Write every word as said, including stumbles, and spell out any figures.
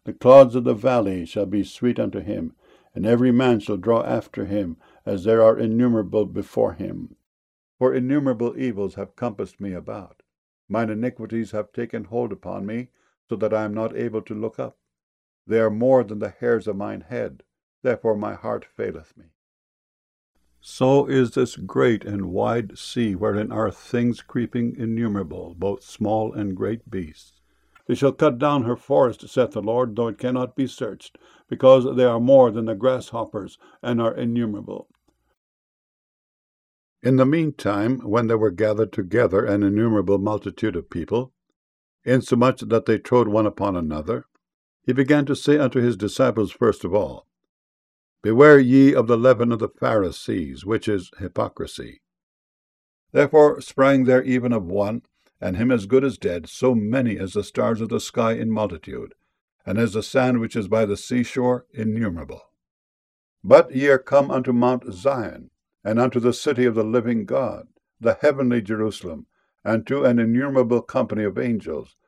The clods of the valley shall be sweet unto him, and every man shall draw after him, as there are innumerable before him. For innumerable evils have compassed me about. Mine iniquities have taken hold upon me, so that I am not able to look up. They are more than the hairs of mine head, therefore my heart faileth me. So is this great and wide sea, wherein are things creeping innumerable, both small and great beasts. They shall cut down her forest, saith the Lord, though it cannot be searched, because they are more than the grasshoppers, and are innumerable. In the meantime, when there were gathered together an innumerable multitude of people, insomuch that they trode one upon another, he began to say unto his disciples first of all, Beware ye of the leaven of the Pharisees, which is hypocrisy. Therefore sprang there even of one, and him as good as dead, so many as the stars of the sky in multitude, and as the sand which is by the seashore innumerable. But ye are come unto Mount Zion, and unto the city of the living God, the heavenly Jerusalem, and to an innumerable company of angels,